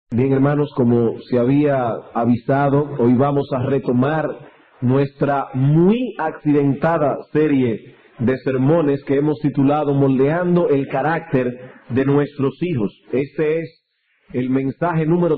Bien, hermanos, como se había avisado, hoy vamos a retomar nuestra muy accidentada serie de sermones que hemos titulado Moldeando el carácter de nuestros hijos. Este es el mensaje número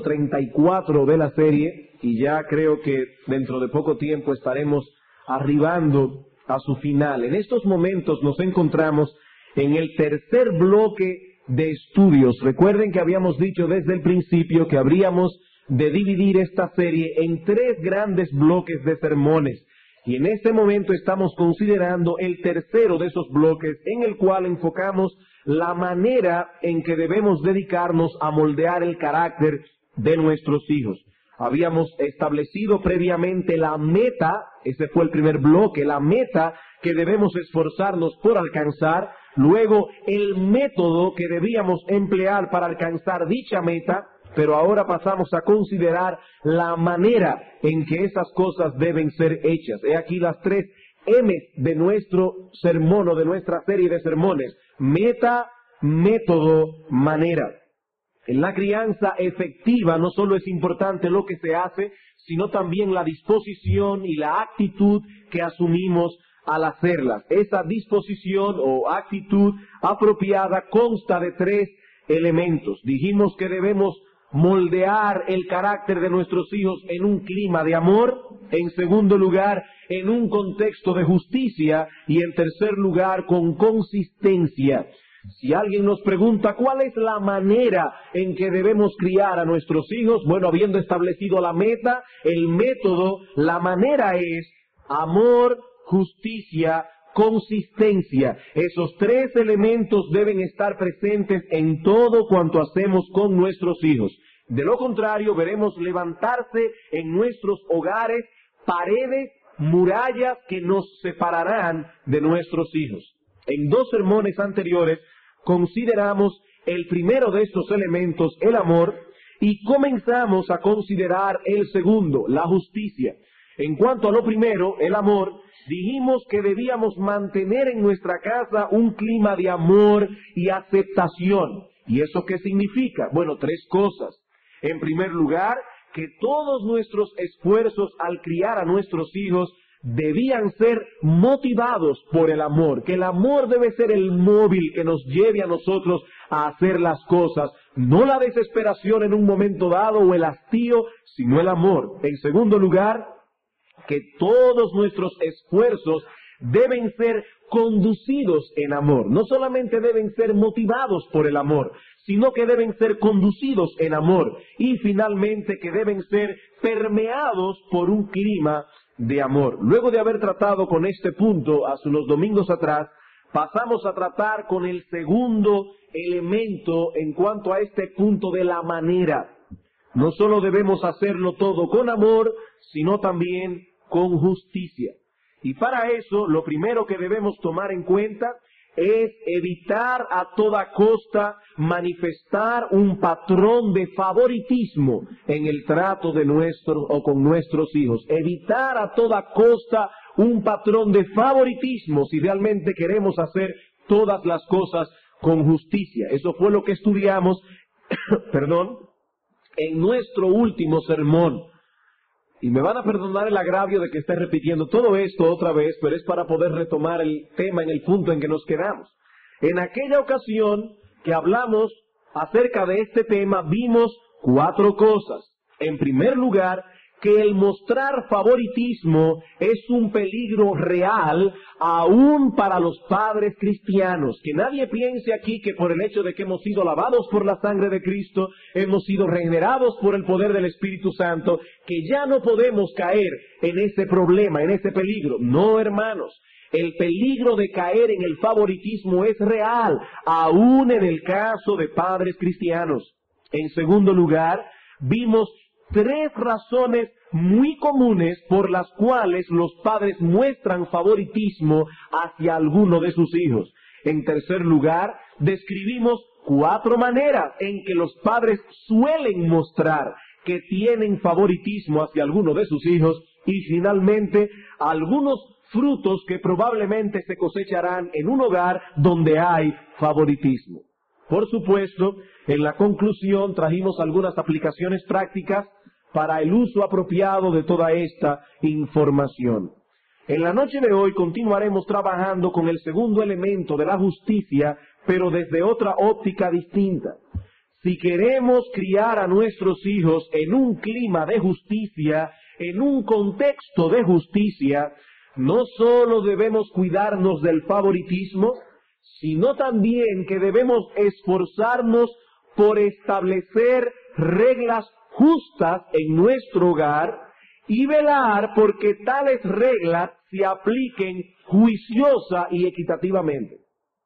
34 de la serie y ya creo que dentro de poco tiempo estaremos arribando a su final. En estos momentos nos encontramos en el tercer bloque de estudios. Recuerden que habíamos dicho desde el principio que habríamos de dividir esta serie en tres grandes bloques de sermones. Y en este momento estamos considerando el tercero de esos bloques, en el cual enfocamos la manera en que debemos dedicarnos a moldear el carácter de nuestros hijos. Habíamos establecido previamente la meta, ese fue el primer bloque, la meta que debemos esforzarnos por alcanzar. Luego, el método que debíamos emplear para alcanzar dicha meta, pero ahora pasamos a considerar la manera en que esas cosas deben ser hechas. He aquí las tres M de nuestro sermón o de nuestra serie de sermones: meta, método, manera. En la crianza efectiva no solo es importante lo que se hace, sino también la disposición y la actitud que asumimos al hacerlas. Esa disposición o actitud apropiada consta de tres elementos. Dijimos que debemos moldear el carácter de nuestros hijos en un clima de amor, en segundo lugar, en un contexto de justicia y en tercer lugar, con consistencia. Si alguien nos pregunta cuál es la manera en que debemos criar a nuestros hijos, bueno, habiendo establecido la meta, el método, la manera es amor, justicia, consistencia. Esos tres elementos deben estar presentes en todo cuanto hacemos con nuestros hijos. De lo contrario, veremos levantarse en nuestros hogares paredes, murallas que nos separarán de nuestros hijos. En dos sermones anteriores consideramos el primero de estos elementos, el amor, y comenzamos a considerar el segundo, la justicia. En cuanto a lo primero, el amor, dijimos que debíamos mantener en nuestra casa un clima de amor y aceptación. ¿Y eso qué significa? Bueno, tres cosas. En primer lugar, que todos nuestros esfuerzos al criar a nuestros hijos debían ser motivados por el amor, que el amor debe ser el móvil que nos lleve a nosotros a hacer las cosas, no la desesperación en un momento dado o el hastío, sino el amor. En segundo lugar, que todos nuestros esfuerzos deben ser conducidos en amor. No solamente deben ser motivados por el amor, sino que deben ser conducidos en amor. Y finalmente que deben ser permeados por un clima de amor. Luego de haber tratado con este punto hace unos domingos atrás, pasamos a tratar con el segundo elemento en cuanto a este punto de la manera. No solo debemos hacerlo todo con amor, sino también con justicia. Y para eso, lo primero que debemos tomar en cuenta es evitar a toda costa manifestar un patrón de favoritismo en el trato de nuestros o con nuestros hijos. Evitar a toda costa un patrón de favoritismo si realmente queremos hacer todas las cosas con justicia. Eso fue lo que estudiamos, en nuestro último sermón. Y me van a perdonar el agravio de que esté repitiendo todo esto otra vez, pero es para poder retomar el tema en el punto en que nos quedamos. En aquella ocasión que hablamos acerca de este tema, vimos cuatro cosas. En primer lugar, que el mostrar favoritismo es un peligro real aún para los padres cristianos. Que nadie piense aquí que por el hecho de que hemos sido lavados por la sangre de Cristo, hemos sido regenerados por el poder del Espíritu Santo, que ya no podemos caer en ese problema, en ese peligro. No, hermanos. El peligro de caer en el favoritismo es real, aún en el caso de padres cristianos. En segundo lugar, vimos tres razones muy comunes por las cuales los padres muestran favoritismo hacia alguno de sus hijos. En tercer lugar, describimos cuatro maneras en que los padres suelen mostrar que tienen favoritismo hacia alguno de sus hijos. Y finalmente, algunos frutos que probablemente se cosecharán en un hogar donde hay favoritismo. Por supuesto, en la conclusión trajimos algunas aplicaciones prácticas para el uso apropiado de toda esta información. En la noche de hoy continuaremos trabajando con el segundo elemento de la justicia, pero desde otra óptica distinta. Si queremos criar a nuestros hijos en un clima de justicia, en un contexto de justicia, no solo debemos cuidarnos del favoritismo, sino también que debemos esforzarnos por establecer reglas justas en nuestro hogar y velar porque tales reglas se apliquen juiciosa y equitativamente.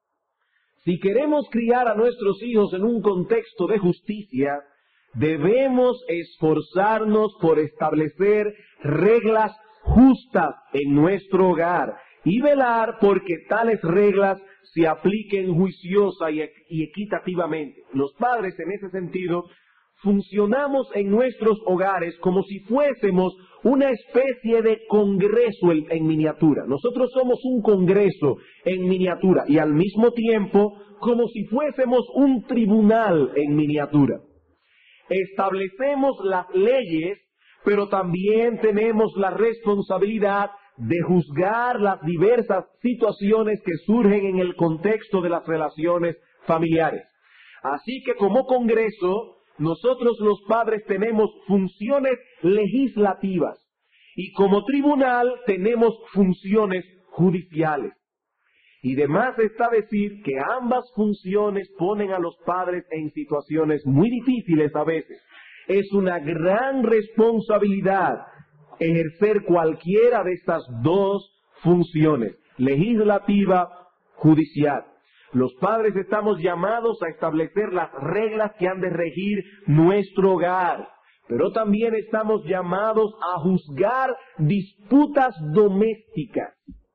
Si queremos criar a nuestros hijos en un contexto de justicia, debemos esforzarnos por establecer reglas justas en nuestro hogar y velar porque tales reglas se apliquen juiciosa y equitativamente. Los padres, en ese sentido, funcionamos en nuestros hogares como si fuésemos una especie de congreso en miniatura. Nosotros somos un congreso en miniatura y al mismo tiempo como si fuésemos un tribunal en miniatura. Establecemos las leyes, pero también tenemos la responsabilidad de juzgar las diversas situaciones que surgen en el contexto de las relaciones familiares. Así que como Congreso, nosotros los padres tenemos funciones legislativas y como tribunal tenemos funciones judiciales. Y de más está decir que ambas funciones ponen a los padres en situaciones muy difíciles a veces. Es una gran responsabilidad ejercer cualquiera de estas dos funciones, legislativa, judicial. Los padres estamos llamados a establecer las reglas que han de regir nuestro hogar, pero también estamos llamados a juzgar disputas domésticas.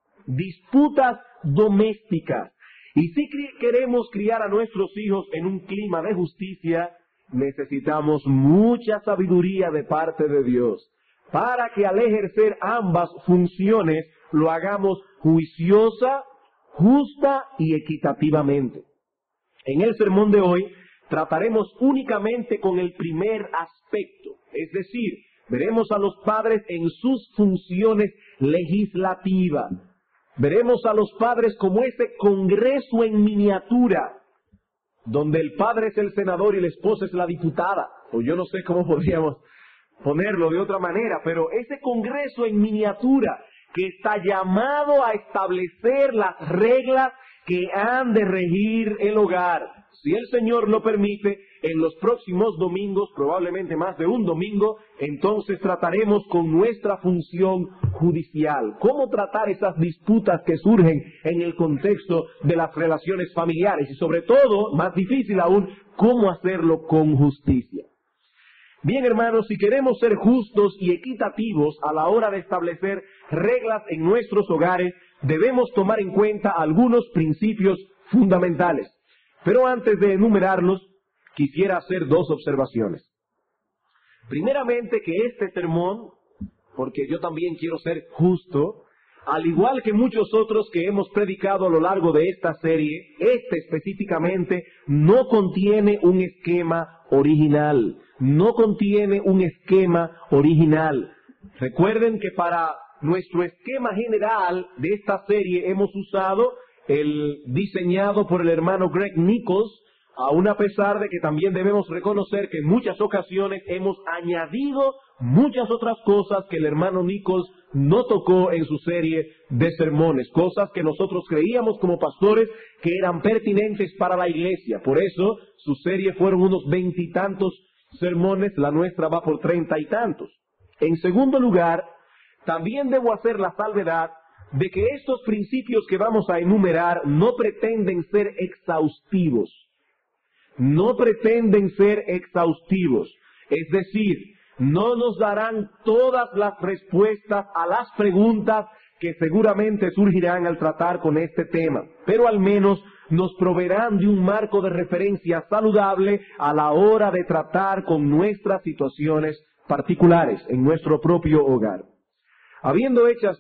Y si queremos criar a nuestros hijos en un clima de justicia, necesitamos mucha sabiduría de parte de Dios, para que al ejercer ambas funciones lo hagamos juiciosa, justa y equitativamente. En el sermón de hoy trataremos únicamente con el primer aspecto, es decir, veremos a los padres en sus funciones legislativas. Veremos a los padres como ese congreso en miniatura, donde el padre es el senador y la esposa es la diputada, o yo no sé cómo podríamos ponerlo de otra manera, pero ese congreso en miniatura que está llamado a establecer las reglas que han de regir el hogar. Si el Señor lo permite, en los próximos domingos, probablemente más de un domingo, entonces trataremos con nuestra función judicial. Cómo tratar esas disputas que surgen en el contexto de las relaciones familiares y sobre todo, más difícil aún, cómo hacerlo con justicia. Bien, hermanos, si queremos ser justos y equitativos a la hora de establecer reglas en nuestros hogares, debemos tomar en cuenta algunos principios fundamentales. Pero antes de enumerarlos, quisiera hacer dos observaciones. Primeramente, que este sermón, porque yo también quiero ser justo, al igual que muchos otros que hemos predicado a lo largo de esta serie, este específicamente no contiene un esquema original. No contiene un esquema original. Recuerden que para nuestro esquema general de esta serie hemos usado el diseñado por el hermano Greg Nichols, aun a pesar de que también debemos reconocer que en muchas ocasiones hemos añadido muchas otras cosas que el hermano Nichols no tocó en su serie de sermones, cosas que nosotros creíamos como pastores que eran pertinentes para la iglesia. Por eso su serie fueron unos 20 y tantos sermones, la nuestra va por 30 y tantos. En segundo lugar, también debo hacer la salvedad de que estos principios que vamos a enumerar no pretenden ser exhaustivos. No pretenden ser exhaustivos. Es decir, no nos darán todas las respuestas a las preguntas que seguramente surgirán al tratar con este tema, pero al menos nos proveerán de un marco de referencia saludable a la hora de tratar con nuestras situaciones particulares en nuestro propio hogar. Habiendo hecho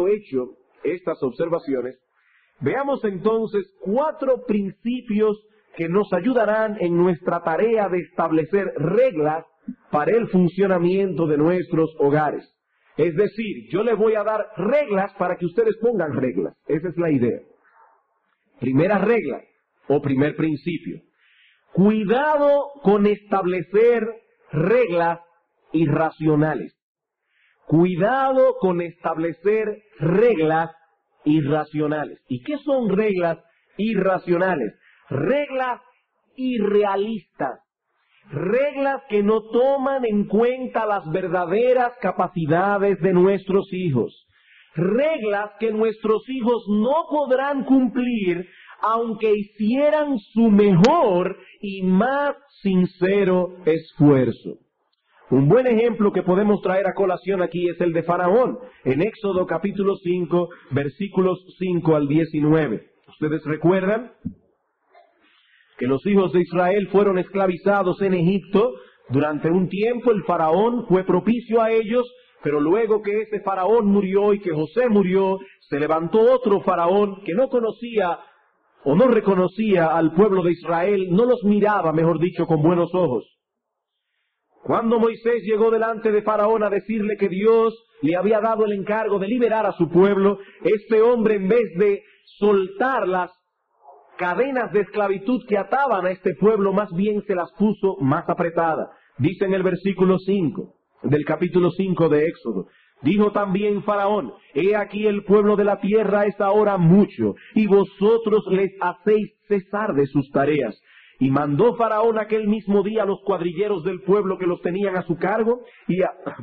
estas observaciones, veamos entonces 4 principios que nos ayudarán en nuestra tarea de establecer reglas para el funcionamiento de nuestros hogares. Es decir, yo les voy a dar reglas para que ustedes pongan reglas. Esa es la idea. Primera regla o primer principio. Cuidado con establecer reglas irracionales. Cuidado con establecer reglas irracionales. ¿Y qué son reglas irracionales? Reglas irrealistas. Reglas que no toman en cuenta las verdaderas capacidades de nuestros hijos. Reglas que nuestros hijos no podrán cumplir aunque hicieran su mejor y más sincero esfuerzo. Un buen ejemplo que podemos traer a colación aquí es el de Faraón, en Éxodo capítulo 5, versículos 5 al 19. ¿Ustedes recuerdan que los hijos de Israel fueron esclavizados en Egipto? Durante un tiempo el Faraón fue propicio a ellos, pero luego que ese Faraón murió y que José murió, se levantó otro Faraón que no conocía o no reconocía al pueblo de Israel, no los miraba, mejor dicho, con buenos ojos. Cuando Moisés llegó delante de Faraón a decirle que Dios le había dado el encargo de liberar a su pueblo, este hombre, en vez de soltar las cadenas de esclavitud que ataban a este pueblo, más bien se las puso más apretadas. Dice en el versículo 5 del capítulo 5 de Éxodo: dijo también Faraón, he aquí el pueblo de la tierra es ahora mucho, y vosotros les hacéis cesar de sus tareas. Y mandó Faraón aquel mismo día a los cuadrilleros del pueblo que los tenían a su cargo, y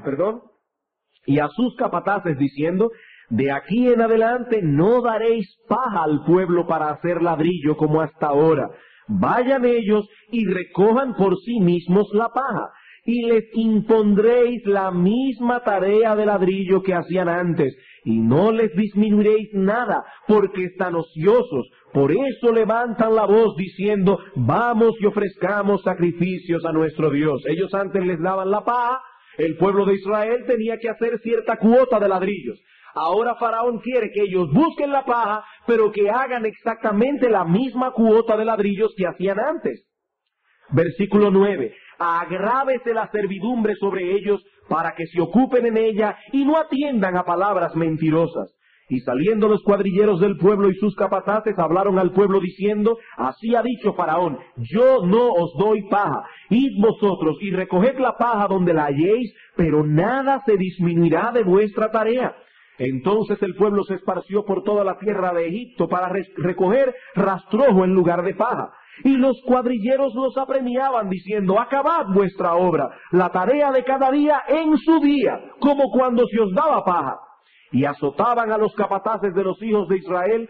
a sus capataces, diciendo: de aquí en adelante no daréis paja al pueblo para hacer ladrillo como hasta ahora. Vayan ellos y recojan por sí mismos la paja, y les impondréis la misma tarea de ladrillo que hacían antes, y no les disminuiréis nada, porque están ociosos. Por eso levantan la voz diciendo: vamos y ofrezcamos sacrificios a nuestro Dios. Ellos antes les daban la paja, el pueblo de Israel tenía que hacer cierta cuota de ladrillos. Ahora Faraón quiere que ellos busquen la paja, pero que hagan exactamente la misma cuota de ladrillos que hacían antes. Versículo 9. Agrávese la servidumbre sobre ellos para que se ocupen en ella y no atiendan a palabras mentirosas. Y saliendo los cuadrilleros del pueblo y sus capataces hablaron al pueblo diciendo: así ha dicho Faraón, yo no os doy paja. Id vosotros y recoged la paja donde la halléis, pero nada se disminuirá de vuestra tarea. Entonces el pueblo se esparció por toda la tierra de Egipto para recoger rastrojo en lugar de paja. Y los cuadrilleros los apremiaban diciendo: acabad vuestra obra, la tarea de cada día en su día, como cuando se os daba paja. Y azotaban a los capataces de los hijos de Israel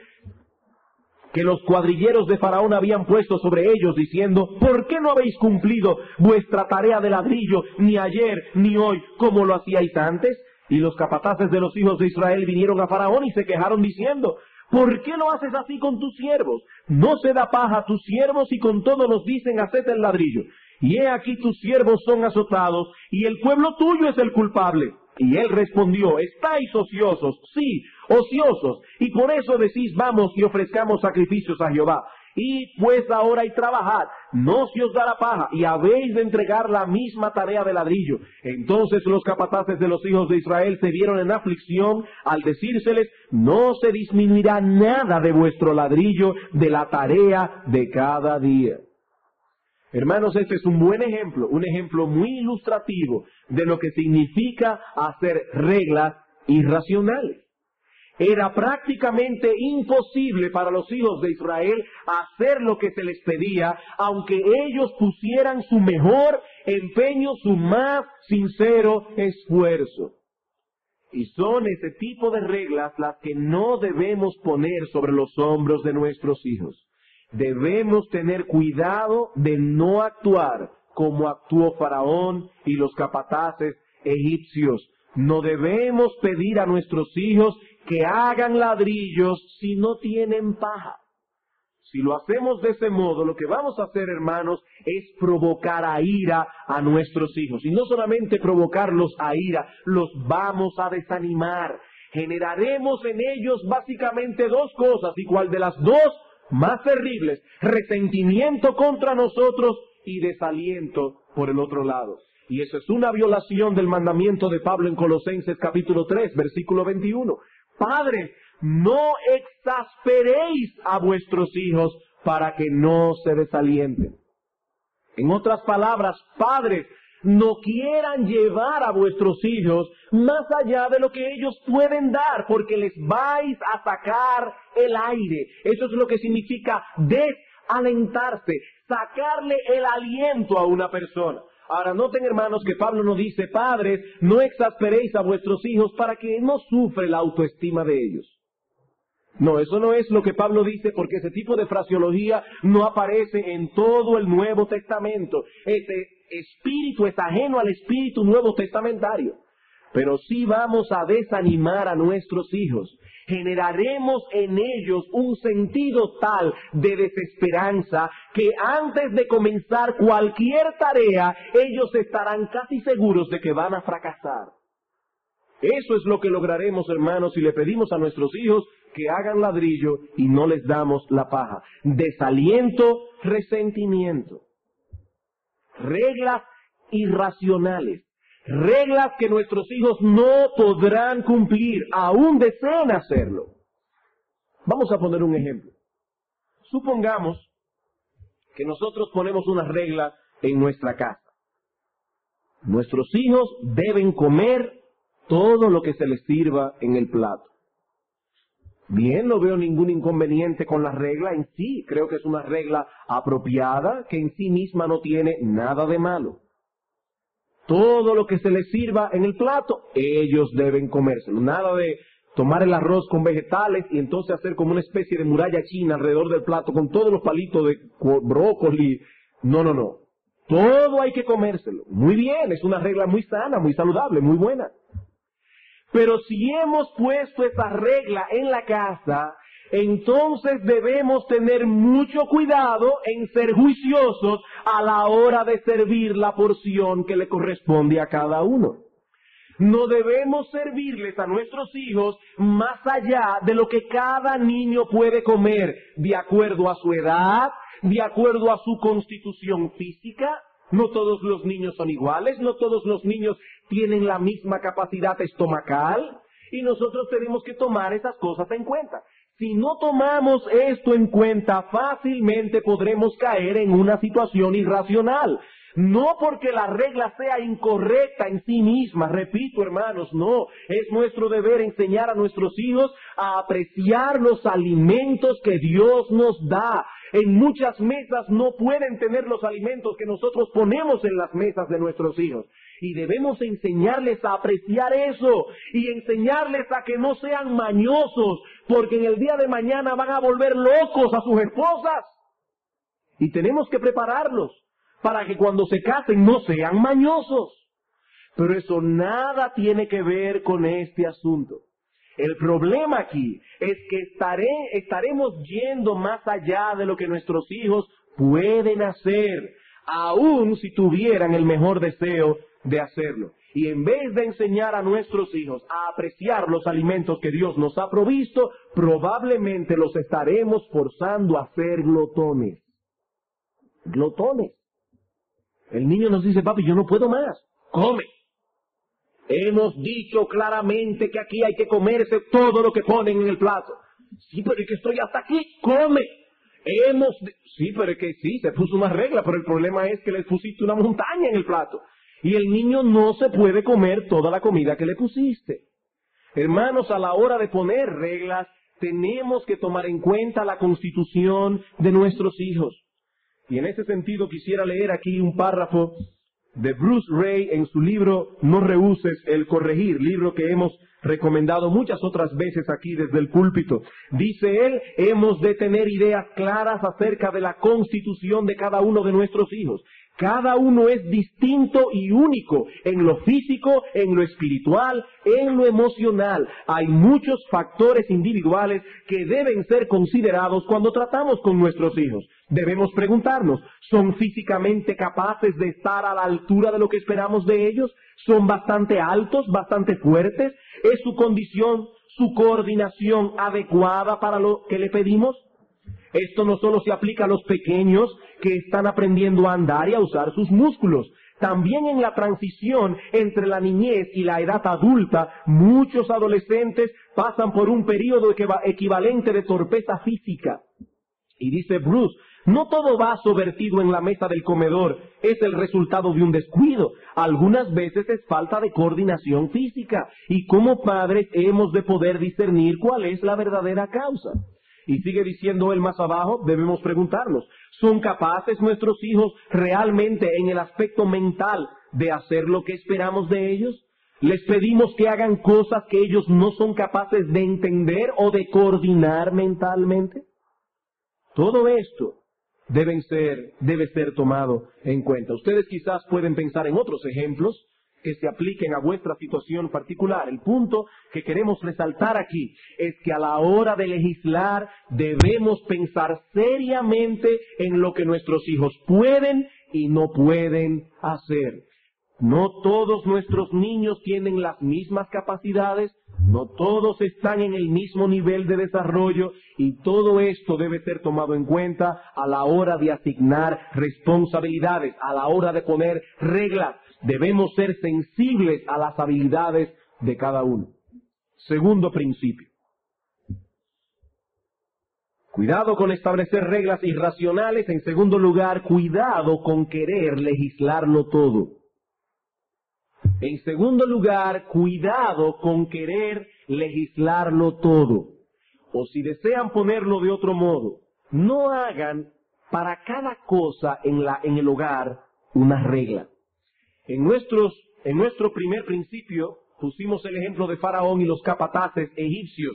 que los cuadrilleros de Faraón habían puesto sobre ellos, diciendo: ¿por qué no habéis cumplido vuestra tarea de ladrillo ni ayer ni hoy como lo hacíais antes? Y los capataces de los hijos de Israel vinieron a Faraón y se quejaron diciendo: ¿por qué no haces así con tus siervos? No se da paja a tus siervos y con todo nos dicen: haced el ladrillo. Y he aquí tus siervos son azotados y el pueblo tuyo es el culpable. Y él respondió: estáis ociosos, sí, ociosos, y por eso decís: vamos y ofrezcamos sacrificios a Jehová. Y pues ahora y trabajad, no se os dará paja, y habéis de entregar la misma tarea de ladrillo. Entonces los capataces de los hijos de Israel se vieron en aflicción al decírseles: no se disminuirá nada de vuestro ladrillo de la tarea de cada día. Hermanos, este es un buen ejemplo, un ejemplo muy ilustrativo de lo que significa hacer reglas irracionales. Era prácticamente imposible para los hijos de Israel hacer lo que se les pedía, aunque ellos pusieran su mejor empeño, su más sincero esfuerzo. Y son ese tipo de reglas las que no debemos poner sobre los hombros de nuestros hijos. Debemos tener cuidado de no actuar como actuó Faraón y los capataces egipcios. No debemos pedir a nuestros hijos que hagan ladrillos si no tienen paja. Si lo hacemos de ese modo, lo que vamos a hacer, hermanos, es provocar a ira a nuestros hijos. Y no solamente provocarlos a ira, los vamos a desanimar. Generaremos en ellos básicamente dos cosas, y cual de las dos más terribles: resentimiento contra nosotros y desaliento por el otro lado. Y eso es una violación del mandamiento de Pablo en Colosenses capítulo 3, versículo 21. Padres, no exasperéis a vuestros hijos para que no se desalienten. En otras palabras, padres, no quieran llevar a vuestros hijos más allá de lo que ellos pueden dar, porque les vais a sacar el aire. Eso es lo que significa desalentarse, sacarle el aliento a una persona. Ahora, noten, hermanos, que Pablo nos dice: padres, no exasperéis a vuestros hijos para que no sufre la autoestima de ellos. No, eso no es lo que Pablo dice, porque ese tipo de fraseología no aparece en todo el Nuevo Testamento. Ese espíritu es ajeno al espíritu nuevo testamentario. Pero sí vamos a desanimar a nuestros hijos. Generaremos en ellos un sentido tal de desesperanza que antes de comenzar cualquier tarea, ellos estarán casi seguros de que van a fracasar. Eso es lo que lograremos, hermanos, si le pedimos a nuestros hijos que hagan ladrillo y no les damos la paja. Desaliento, resentimiento. Reglas irracionales. Reglas que nuestros hijos no podrán cumplir, aún deseen hacerlo. Vamos a poner un ejemplo. Supongamos que nosotros ponemos una regla en nuestra casa. Nuestros hijos deben comer todo lo que se les sirva en el plato. Bien, no veo ningún inconveniente con la regla en sí. Creo que es una regla apropiada que en sí misma no tiene nada de malo. Todo lo que se les sirva en el plato, ellos deben comérselo. Nada de tomar el arroz con vegetales y entonces hacer como una especie de muralla china alrededor del plato con todos los palitos de brócoli. No, no, no. Todo hay que comérselo. Muy bien, es una regla muy sana, muy saludable, muy buena. Pero si hemos puesto esa regla en la casa, entonces debemos tener mucho cuidado en ser juiciosos a la hora de servir la porción que le corresponde a cada uno. No debemos servirles a nuestros hijos más allá de lo que cada niño puede comer, de acuerdo a su edad, de acuerdo a su constitución física. No todos los niños son iguales, no todos los niños tienen la misma capacidad estomacal, y nosotros tenemos que tomar esas cosas en cuenta. Si no tomamos esto en cuenta, fácilmente podremos caer en una situación irracional. No porque la regla sea incorrecta en sí misma, repito, hermanos, no. Es nuestro deber enseñar a nuestros hijos a apreciar los alimentos que Dios nos da. En muchas mesas no pueden tener los alimentos que nosotros ponemos en las mesas de nuestros hijos. Y debemos enseñarles a apreciar eso y enseñarles a que no sean mañosos, porque en el día de mañana van a volver locos a sus esposas. Y tenemos que prepararlos para que cuando se casen no sean mañosos. Pero eso nada tiene que ver con este asunto. El problema aquí es que estaremos yendo más allá de lo que nuestros hijos pueden hacer, aun si tuvieran el mejor deseo de hacerlo. Y en vez de enseñar a nuestros hijos a apreciar los alimentos que Dios nos ha provisto, probablemente los estaremos forzando a ser glotones. Glotones. El niño nos dice: papi, yo no puedo más. Come. Hemos dicho claramente que aquí hay que comerse todo lo que ponen en el plato. Sí, pero es que estoy hasta aquí. Come. Sí, pero es que sí, se puso una regla, pero el problema es que le pusiste una montaña en el plato. Y el niño no se puede comer toda la comida que le pusiste. Hermanos, a la hora de poner reglas, tenemos que tomar en cuenta la constitución de nuestros hijos. Y en ese sentido quisiera leer aquí un párrafo de Bruce Ray en su libro No rehuses el corregir, libro que hemos recomendado muchas otras veces aquí desde el púlpito. Dice él: hemos de tener ideas claras acerca de la constitución de cada uno de nuestros hijos. Cada uno es distinto y único en lo físico, en lo espiritual, en lo emocional. Hay muchos factores individuales que deben ser considerados cuando tratamos con nuestros hijos. Debemos preguntarnos: ¿son físicamente capaces de estar a la altura de lo que esperamos de ellos? ¿Son bastante altos, bastante fuertes? ¿Es su condición, su coordinación adecuada para lo que le pedimos? Esto no solo se aplica a los pequeños que están aprendiendo a andar y a usar sus músculos. También en la transición entre la niñez y la edad adulta, muchos adolescentes pasan por un periodo equivalente de torpeza física. Y dice Bruce, no todo vaso vertido en la mesa del comedor es el resultado de un descuido. Algunas veces es falta de coordinación física. Y como padres hemos de poder discernir cuál es la verdadera causa. Y sigue diciendo él más abajo, debemos preguntarnos, ¿son capaces nuestros hijos realmente en el aspecto mental de hacer lo que esperamos de ellos? ¿Les pedimos que hagan cosas que ellos no son capaces de entender o de coordinar mentalmente? Todo esto debe ser tomado en cuenta. Ustedes quizás pueden pensar en otros ejemplos que se apliquen a vuestra situación particular. El punto que queremos resaltar aquí es que a la hora de legislar debemos pensar seriamente en lo que nuestros hijos pueden y no pueden hacer. No todos nuestros niños tienen las mismas capacidades, no todos están en el mismo nivel de desarrollo y todo esto debe ser tomado en cuenta a la hora de asignar responsabilidades, a la hora de poner reglas. Debemos ser sensibles a las habilidades de cada uno. Segundo principio. Cuidado con establecer reglas irracionales. En segundo lugar, cuidado con querer legislarlo todo. En segundo lugar, cuidado con querer legislarlo todo. O si desean ponerlo de otro modo, no hagan para cada cosa en el hogar una regla. En nuestro primer principio pusimos el ejemplo de Faraón y los capataces egipcios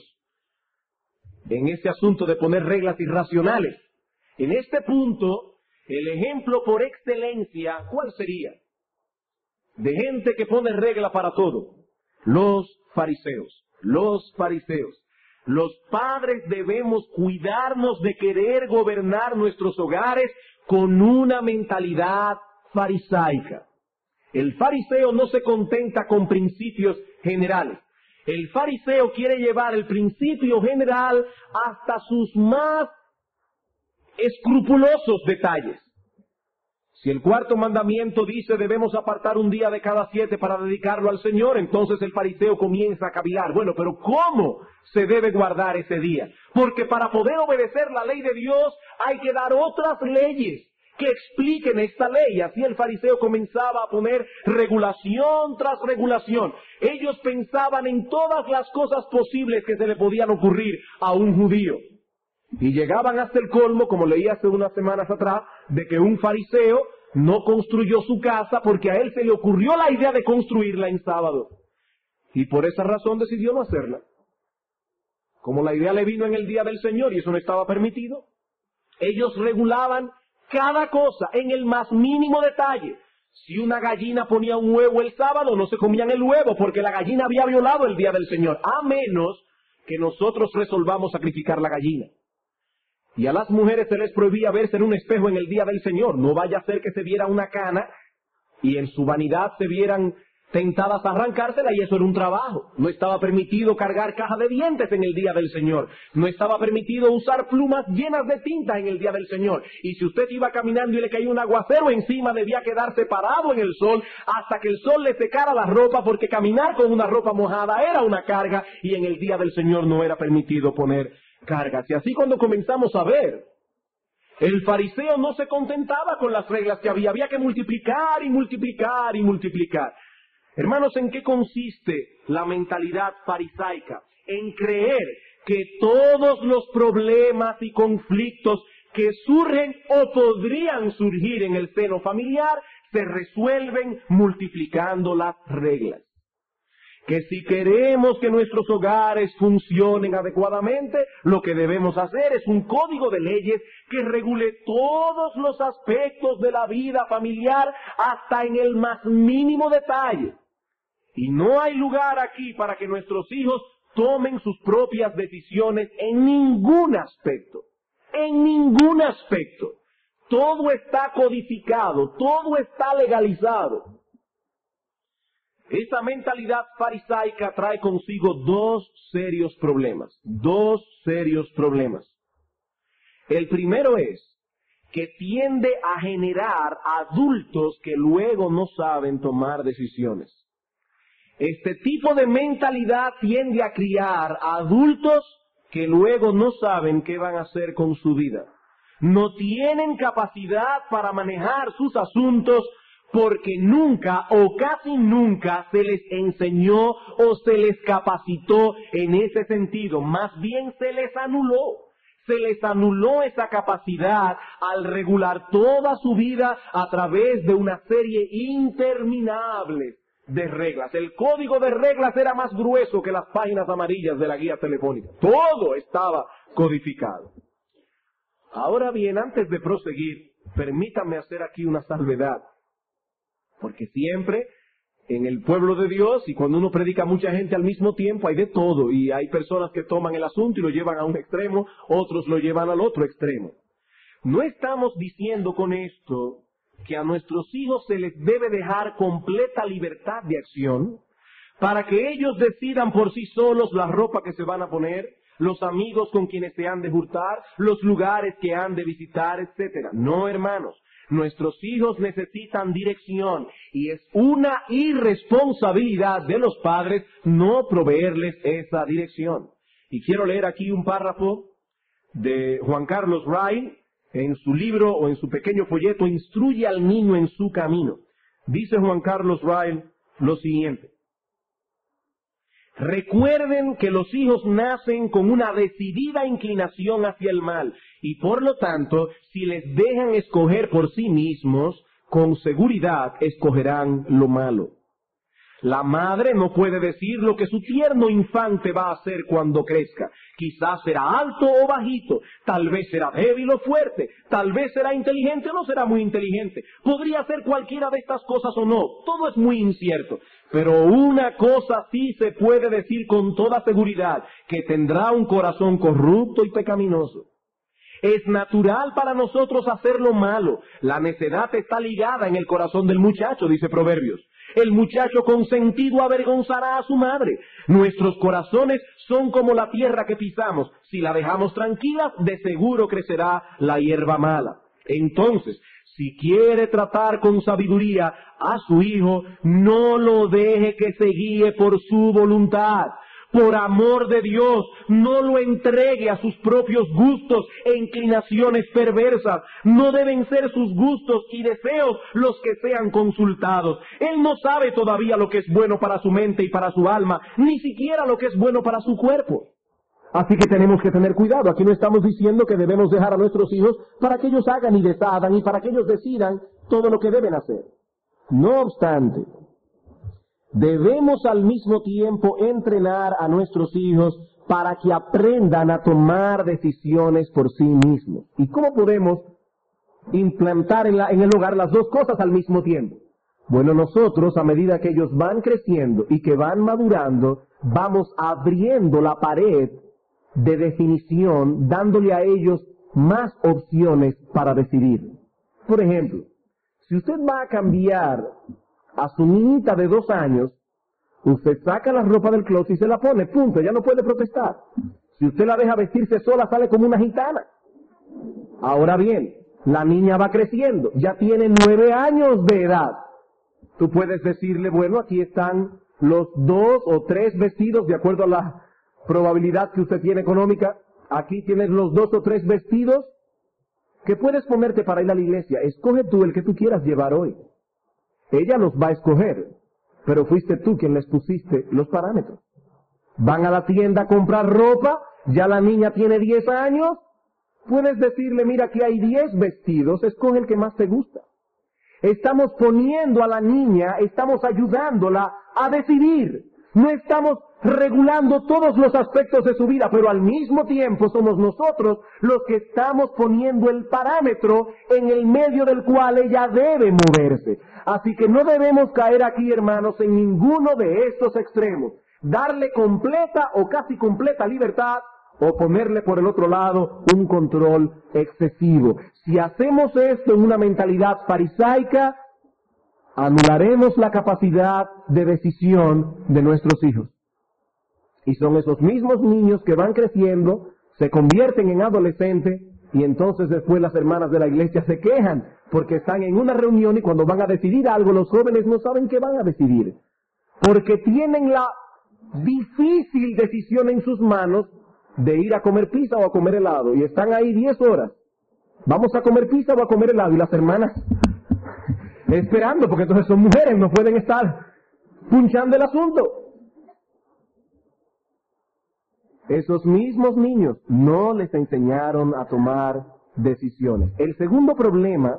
en ese asunto de poner reglas irracionales. En este punto, el ejemplo por excelencia, ¿cuál sería? De gente que pone regla para todo. Los fariseos. Los fariseos. Los padres debemos cuidarnos de querer gobernar nuestros hogares con una mentalidad farisaica. El fariseo no se contenta con principios generales. El fariseo quiere llevar el principio general hasta sus más escrupulosos detalles. Si el cuarto mandamiento dice debemos apartar un día de cada 7 para dedicarlo al Señor, entonces el fariseo comienza a cavilar. Bueno, pero ¿cómo se debe guardar ese día? Porque para poder obedecer la ley de Dios hay que dar otras leyes que expliquen esta ley. Así el fariseo comenzaba a poner regulación tras regulación. Ellos pensaban en todas las cosas posibles que se le podían ocurrir a un judío. Y llegaban hasta el colmo, como leí hace unas semanas atrás, de que un fariseo no construyó su casa porque a él se le ocurrió la idea de construirla en sábado. Y por esa razón decidió no hacerla. Como la idea le vino en el día del Señor y eso no estaba permitido, ellos regulaban cada cosa en el más mínimo detalle. Si una gallina ponía un huevo el sábado, no se comían el huevo porque la gallina había violado el día del Señor, a menos que nosotros resolvamos sacrificar la gallina. Y a las mujeres se les prohibía verse en un espejo en el día del Señor. No vaya a ser que se viera una cana y en su vanidad se vieran tentadas a arrancársela y eso era un trabajo. No estaba permitido cargar caja de dientes en el día del Señor. No estaba permitido usar plumas llenas de tinta en el día del Señor. Y si usted iba caminando y le caía un aguacero encima, debía quedarse parado en el sol hasta que el sol le secara la ropa, porque caminar con una ropa mojada era una carga y en el día del Señor no era permitido poner cargas. Y así cuando comenzamos a ver, el fariseo no se contentaba con las reglas que había que multiplicar y multiplicar y multiplicar. Hermanos, ¿en qué consiste la mentalidad farisaica? En creer que todos los problemas y conflictos que surgen o podrían surgir en el seno familiar se resuelven multiplicando las reglas. Que si queremos que nuestros hogares funcionen adecuadamente, lo que debemos hacer es un código de leyes que regule todos los aspectos de la vida familiar hasta en el más mínimo detalle. Y no hay lugar aquí para que nuestros hijos tomen sus propias decisiones en ningún aspecto. En ningún aspecto. Todo está codificado, todo está legalizado. Esta mentalidad farisaica trae consigo dos serios problemas. El primero es que tiende a generar adultos que luego no saben tomar decisiones. Este tipo de mentalidad tiende a criar adultos que luego no saben qué van a hacer con su vida. No tienen capacidad para manejar sus asuntos porque nunca o casi nunca se les enseñó o se les capacitó en ese sentido. Más bien se les anuló. Se les anuló esa capacidad al regular toda su vida a través de una serie interminable de reglas. El código de reglas era más grueso que las páginas amarillas de la guía telefónica. Todo estaba codificado. Ahora bien, antes de proseguir, permítanme hacer aquí una salvedad. Porque siempre en el pueblo de Dios, y cuando uno predica a mucha gente al mismo tiempo, hay de todo. Y hay personas que toman el asunto y lo llevan a un extremo, otros lo llevan al otro extremo. No estamos diciendo con esto que a nuestros hijos se les debe dejar completa libertad de acción para que ellos decidan por sí solos la ropa que se van a poner, los amigos con quienes se han de juntar, los lugares que han de visitar, etcétera. No, hermanos. Nuestros hijos necesitan dirección y es una irresponsabilidad de los padres no proveerles esa dirección. Y quiero leer aquí un párrafo de Juan Carlos Wright en su libro o en su pequeño folleto Instruye al niño en su camino. Dice Juan Carlos Wright lo siguiente: recuerden que los hijos nacen con una decidida inclinación hacia el mal y por lo tanto, si les dejan escoger por sí mismos, con seguridad escogerán lo malo. La madre no puede decir lo que su tierno infante va a hacer cuando crezca. Quizás será alto o bajito, tal vez será débil o fuerte, tal vez será inteligente o no será muy inteligente. Podría ser cualquiera de estas cosas o no, todo es muy incierto. Pero una cosa sí se puede decir con toda seguridad, que tendrá un corazón corrupto y pecaminoso. Es natural para nosotros hacer lo malo. La necedad está ligada en el corazón del muchacho, dice Proverbios. El muchacho consentido avergonzará a su madre. Nuestros corazones son como la tierra que pisamos. Si la dejamos tranquila, de seguro crecerá la hierba mala. Entonces, si quiere tratar con sabiduría a su hijo, no lo deje que se guíe por su voluntad. Por amor de Dios, no lo entregue a sus propios gustos e inclinaciones perversas. No deben ser sus gustos y deseos los que sean consultados. Él no sabe todavía lo que es bueno para su mente y para su alma, ni siquiera lo que es bueno para su cuerpo. Así que tenemos que tener cuidado. Aquí no estamos diciendo que debemos dejar a nuestros hijos para que ellos hagan y deshagan y para que ellos decidan todo lo que deben hacer. No obstante, debemos al mismo tiempo entrenar a nuestros hijos para que aprendan a tomar decisiones por sí mismos. ¿Y cómo podemos implantar en el hogar las dos cosas al mismo tiempo? Bueno, nosotros, a medida que ellos van creciendo y que van madurando, vamos abriendo la pared de definición, dándole a ellos más opciones para decidir. Por ejemplo, si usted va a cambiar a su niñita de 2 años, usted saca la ropa del closet y se la pone, punto, ella no puede protestar. Si usted la deja vestirse sola, sale como una gitana. Ahora bien, la niña va creciendo, ya tiene 9 años de edad. Tú puedes decirle, bueno, aquí están los 2 o 3 vestidos, de acuerdo a la probabilidad que usted tiene económica. Aquí tienes los 2 o 3 vestidos que puedes ponerte para ir a la iglesia. Escoge tú el que tú quieras llevar hoy. Ella los va a escoger, pero fuiste tú quien les pusiste los parámetros. Van a la tienda a comprar ropa, ya la niña tiene 10 años, puedes decirle, mira, aquí hay 10 vestidos, escoge el que más te gusta. Estamos poniendo a la niña, estamos ayudándola a decidir. No estamos regulando todos los aspectos de su vida, pero al mismo tiempo somos nosotros los que estamos poniendo el parámetro en el medio del cual ella debe moverse. Así que no debemos caer aquí, hermanos, en ninguno de estos extremos. Darle completa o casi completa libertad o ponerle por el otro lado un control excesivo. Si hacemos esto en una mentalidad farisaica, anularemos la capacidad de decisión de nuestros hijos. Y son esos mismos niños que van creciendo, se convierten en adolescentes Y entonces después las hermanas de la iglesia se quejan porque están en una reunión y cuando van a decidir algo los jóvenes no saben qué van a decidir. Porque tienen la difícil decisión en sus manos de ir a comer pizza o a comer helado. Y están ahí 10 horas. ¿Vamos a comer pizza o a comer helado? Y las hermanas esperando, porque entonces son mujeres, no pueden estar punchando el asunto. Esos mismos niños no les enseñaron a tomar decisiones. El segundo problema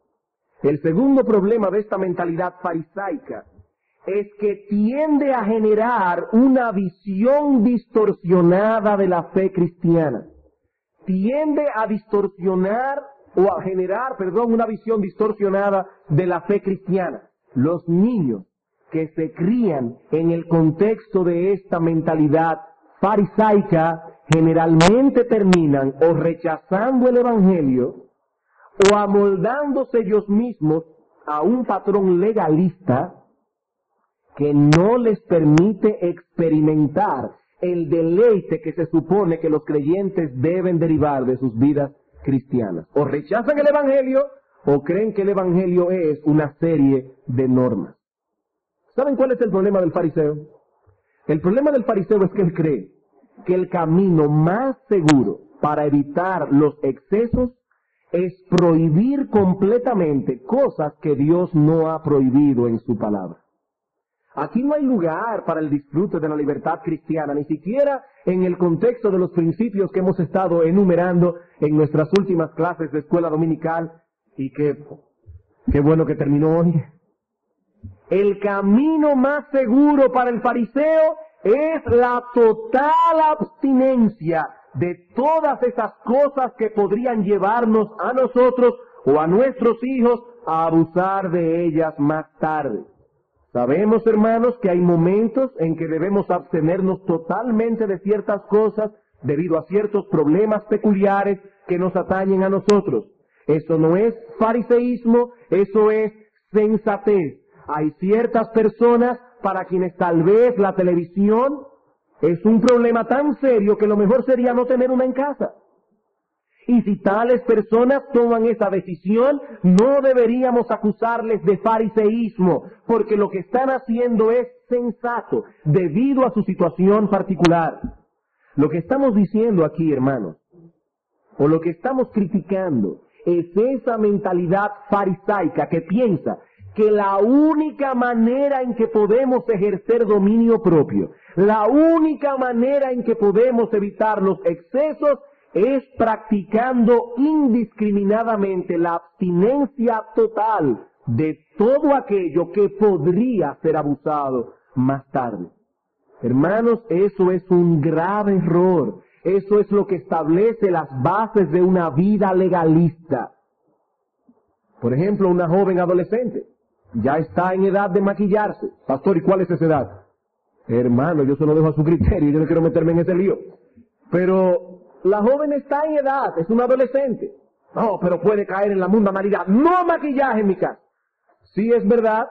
de esta mentalidad farisaica es que tiende a generar una visión distorsionada de la fe cristiana. Tiende a distorsionar o a generar, una visión distorsionada de la fe cristiana. Los niños que se crían en el contexto de esta mentalidad farisaica generalmente terminan o rechazando el evangelio o amoldándose ellos mismos a un patrón legalista que no les permite experimentar el deleite que se supone que los creyentes deben derivar de sus vidas cristianas. O rechazan el evangelio o creen que el evangelio es una serie de normas. ¿Saben cuál es el problema del fariseo? El problema del fariseo es que él cree que el camino más seguro para evitar los excesos es prohibir completamente cosas que Dios no ha prohibido en su palabra. Aquí no hay lugar para el disfrute de la libertad cristiana, ni siquiera en el contexto de los principios que hemos estado enumerando en nuestras últimas clases de escuela dominical, y qué bueno que terminó hoy. El camino más seguro para el fariseo es la total abstinencia de todas esas cosas que podrían llevarnos a nosotros o a nuestros hijos a abusar de ellas más tarde. Sabemos, hermanos, que hay momentos en que debemos abstenernos totalmente de ciertas cosas debido a ciertos problemas peculiares que nos atañen a nosotros. Eso no es fariseísmo, eso es sensatez. Hay ciertas personas para quienes tal vez la televisión es un problema tan serio que lo mejor sería no tener una en casa. Y si tales personas toman esa decisión, no deberíamos acusarles de fariseísmo, porque lo que están haciendo es sensato, debido a su situación particular. Lo que estamos diciendo aquí, hermanos, o lo que estamos criticando, es esa mentalidad farisaica que piensa que la única manera en que podemos ejercer dominio propio, la única manera en que podemos evitar los excesos es practicando indiscriminadamente la abstinencia total de todo aquello que podría ser abusado más tarde. Hermanos, eso es un grave error. Eso es lo que establece las bases de una vida legalista. Por ejemplo, una joven adolescente ya está en edad de maquillarse. Pastor, ¿y cuál es esa edad? Hermano, yo se lo dejo a su criterio, yo no quiero meterme en ese lío. Pero la joven está en edad, es una adolescente. No, pero puede caer en la mundanalidad. No maquillaje en mi casa. Sí, es verdad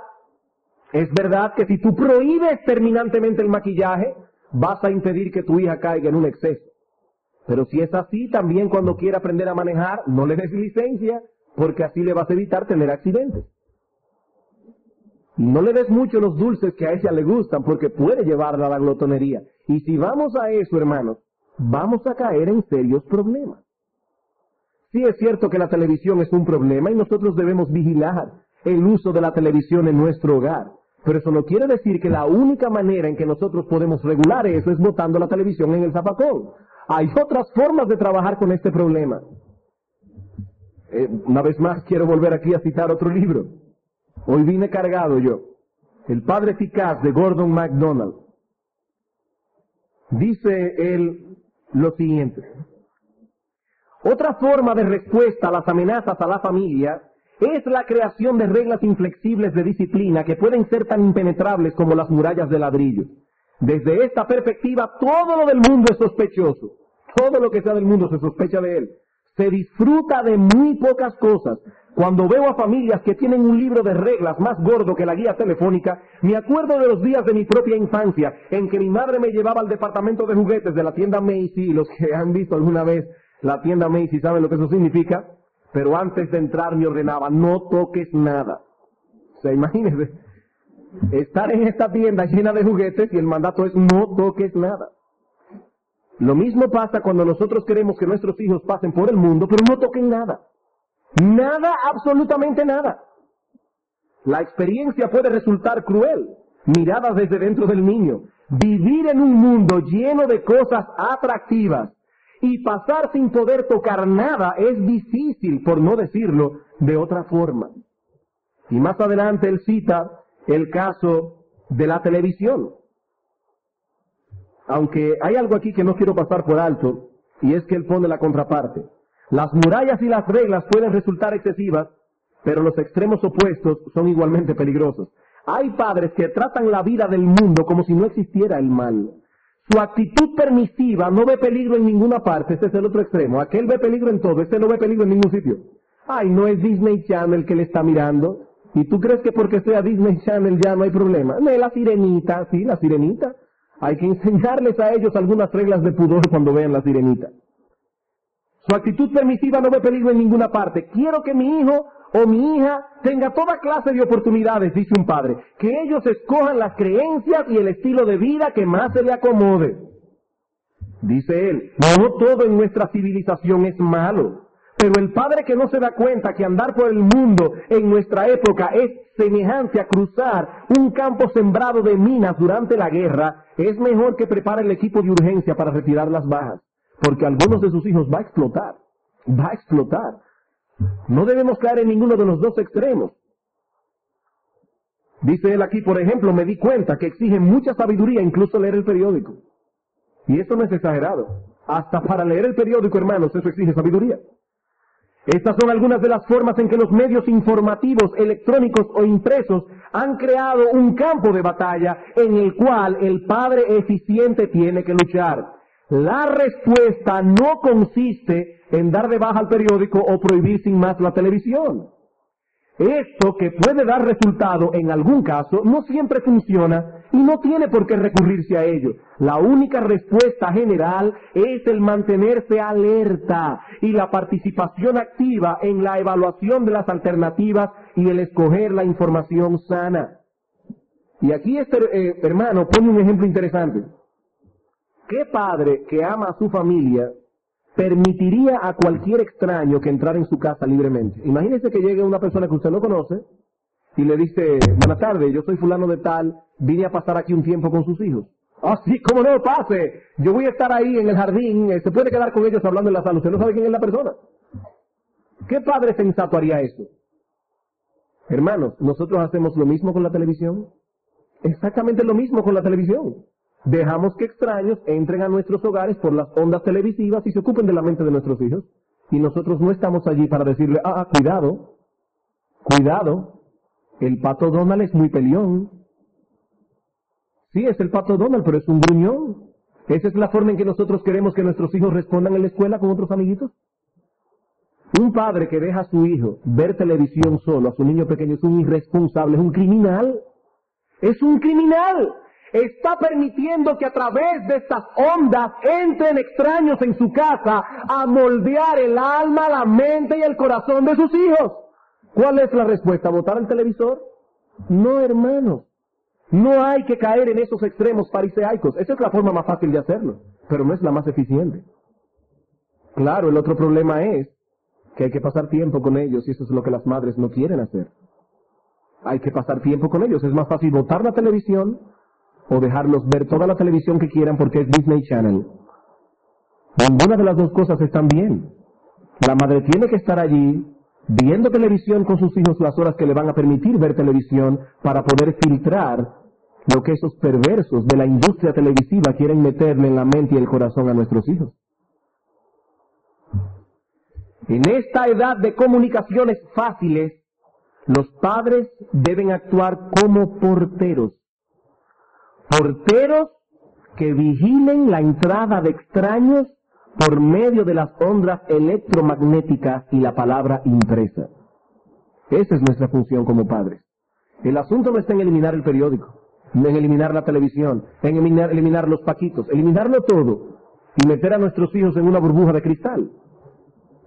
que si tú prohíbes terminantemente el maquillaje, vas a impedir que tu hija caiga en un exceso. Pero si es así, también cuando quiera aprender a manejar, no le des licencia, porque así le vas a evitar tener accidentes. Y no le des mucho los dulces que a ella le gustan, porque puede llevarla a la glotonería. Y si vamos a eso, hermanos, vamos a caer en serios problemas. Sí es cierto que la televisión es un problema y nosotros debemos vigilar el uso de la televisión en nuestro hogar. Pero eso no quiere decir que la única manera en que nosotros podemos regular eso es botando la televisión en el zafacón. Hay otras formas de trabajar con este problema. Una vez más quiero volver aquí a citar otro libro. Hoy vine cargado yo. El Padre Eficaz de Gordon MacDonald. Dice él lo siguiente. Otra forma de respuesta a las amenazas a la familia es la creación de reglas inflexibles de disciplina que pueden ser tan impenetrables como las murallas de ladrillo. Desde esta perspectiva, todo lo del mundo es sospechoso. Todo lo que sea del mundo se sospecha de él. Se disfruta de muy pocas cosas. Cuando veo a familias que tienen un libro de reglas más gordo que la guía telefónica, me acuerdo de los días de mi propia infancia, en que mi madre me llevaba al departamento de juguetes de la tienda Macy, los que han visto alguna vez la tienda Macy's, ¿saben lo que eso significa? Pero antes de entrar me ordenaba, no toques nada. O sea, imagínense, estar en esta tienda llena de juguetes y el mandato es no toques nada. Lo mismo pasa cuando nosotros queremos que nuestros hijos pasen por el mundo, pero no toquen nada. Nada, absolutamente nada. La experiencia puede resultar cruel, mirada desde dentro del niño. Vivir en un mundo lleno de cosas atractivas y pasar sin poder tocar nada es difícil, por no decirlo de otra forma. Y más adelante él cita el caso de la televisión. Aunque hay algo aquí que no quiero pasar por alto, y es que él pone la contraparte. Las murallas y las reglas pueden resultar excesivas, pero los extremos opuestos son igualmente peligrosos. Hay padres que tratan la vida del mundo como si no existiera el mal. Su actitud permisiva no ve peligro en ninguna parte, ese es el otro extremo. Aquel ve peligro en todo, este no ve peligro en ningún sitio. Ay, no es Disney Channel que le está mirando. ¿Y tú crees que porque sea Disney Channel ya no hay problema? No, la sirenita, sí, la sirenita. Hay que enseñarles a ellos algunas reglas de pudor cuando vean la sirenita. Su actitud permisiva no ve peligro en ninguna parte. Quiero que mi hijo o mi hija tenga toda clase de oportunidades, dice un padre. Que ellos escojan las creencias y el estilo de vida que más se le acomode. Dice él, no todo en nuestra civilización es malo. Pero el padre que no se da cuenta que andar por el mundo en nuestra época es semejante a cruzar un campo sembrado de minas durante la guerra, es mejor que prepare el equipo de urgencia para retirar las bajas. Porque algunos de sus hijos va a explotar. Va a explotar. No debemos caer en ninguno de los dos extremos. Dice él aquí, por ejemplo, me di cuenta que exige mucha sabiduría incluso leer el periódico. Y eso no es exagerado. Hasta para leer el periódico, hermanos, eso exige sabiduría. Estas son algunas de las formas en que los medios informativos, electrónicos o impresos han creado un campo de batalla en el cual el padre eficiente tiene que luchar. La respuesta no consiste en dar de baja al periódico o prohibir sin más la televisión. Esto, que puede dar resultado en algún caso, no siempre funciona y no tiene por qué recurrirse a ello. La única respuesta general es el mantenerse alerta y la participación activa en la evaluación de las alternativas y el escoger la información sana. Y aquí este hermano pone un ejemplo interesante. ¿Qué padre que ama a su familia permitiría a cualquier extraño que entrara en su casa libremente? Imagínese que llegue una persona que usted no conoce y le dice, buenas tardes, yo soy fulano de tal, vine a pasar aquí un tiempo con sus hijos. Ah, sí, cómo no, pase, yo voy a estar ahí en el jardín, se puede quedar con ellos hablando en la sala, usted no sabe quién es la persona. ¿Qué padre sensato haría eso? Hermanos, nosotros hacemos lo mismo con la televisión. Exactamente lo mismo con la televisión. Dejamos que extraños entren a nuestros hogares por las ondas televisivas y se ocupen de la mente de nuestros hijos. Y nosotros no estamos allí para decirle, cuidado, cuidado, el pato Donald es muy peleón. Sí, es el pato Donald, pero es un gruñón. ¿Esa es la forma en que nosotros queremos que nuestros hijos respondan en la escuela con otros amiguitos? Un padre que deja a su hijo ver televisión solo, a su niño pequeño, es un irresponsable, es un criminal. Es un criminal. Está permitiendo que a través de estas ondas entren extraños en su casa a moldear el alma, la mente y el corazón de sus hijos. ¿Cuál es la respuesta? ¿Botar el televisor? No, hermanos. No hay que caer en esos extremos fariseicos. Esa es la forma más fácil de hacerlo, pero no es la más eficiente. Claro, el otro problema es que hay que pasar tiempo con ellos y eso es lo que las madres no quieren hacer. Hay que pasar tiempo con ellos. Es más fácil botar la televisión o dejarlos ver toda la televisión que quieran porque es Disney Channel. Ninguna de las dos cosas están bien. La madre tiene que estar allí viendo televisión con sus hijos las horas que le van a permitir ver televisión para poder filtrar lo que esos perversos de la industria televisiva quieren meterle en la mente y el corazón a nuestros hijos. En esta edad de comunicaciones fáciles, los padres deben actuar como porteros. Porteros que vigilen la entrada de extraños por medio de las ondas electromagnéticas y la palabra impresa. Esa es nuestra función como padres. El asunto no está en eliminar el periódico, en eliminar la televisión, en eliminar los paquitos, eliminarlo todo y meter a nuestros hijos en una burbuja de cristal.